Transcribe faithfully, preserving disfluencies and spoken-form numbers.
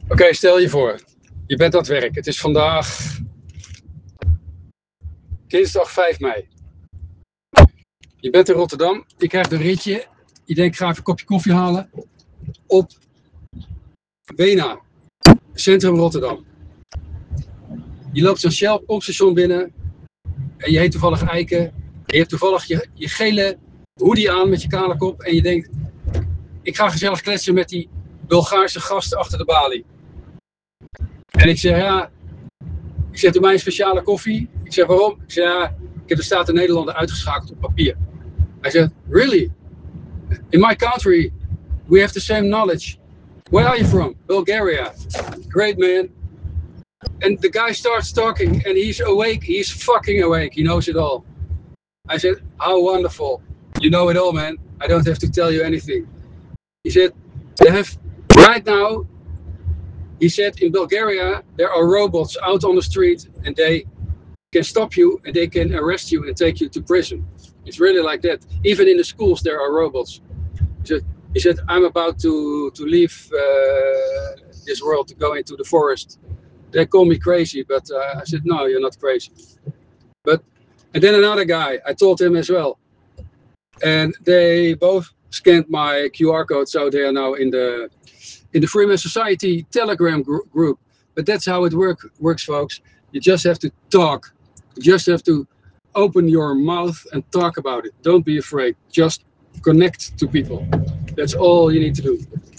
Oké, okay, stel je voor, je bent aan het werk. Het is vandaag dinsdag vijf mei. Je bent in Rotterdam, je krijgt een ritje. Je denkt, ik ga even een kopje koffie halen op Wena, centrum Rotterdam. Je loopt zo'n Shell pompstation binnen en je heet toevallig Eiken. Je hebt toevallig je, je gele hoodie aan met je kale kop en je denkt, ik ga gezellig kletsen met die Bulgaarse gasten achter de balie. En ik zeg, ja, ik zeg, doe mij een speciale koffie. Ik zeg, waarom? Ik zeg, ja, ik heb de Staten Nederlanden uitgeschakeld op papier. Hij zegt, really? In my country, we have the same knowledge. Where are you from? Bulgaria. Great, man. And the guy starts talking and he's awake. He's fucking awake. He knows it all. I said, how wonderful. You know it all, man. I don't have to tell you anything. He said, they have, right now, he said, in Bulgaria, there are robots out on the street and they can stop you and they can arrest you and take you to prison. It's really like that. Even in the schools, there are robots. He said, he said I'm about to, to leave uh, this world to go into the forest. They call me crazy, but uh, I said, no, you're not crazy. But, and then another guy, I told him as well. And they both scanned my Q R code, so they are now in the in the Freeman Society Telegram gr- group. But that's how it work, works, folks. You just have to talk. You just have to open your mouth and talk about it. Don't be afraid. Just connect to people. That's all you need to do.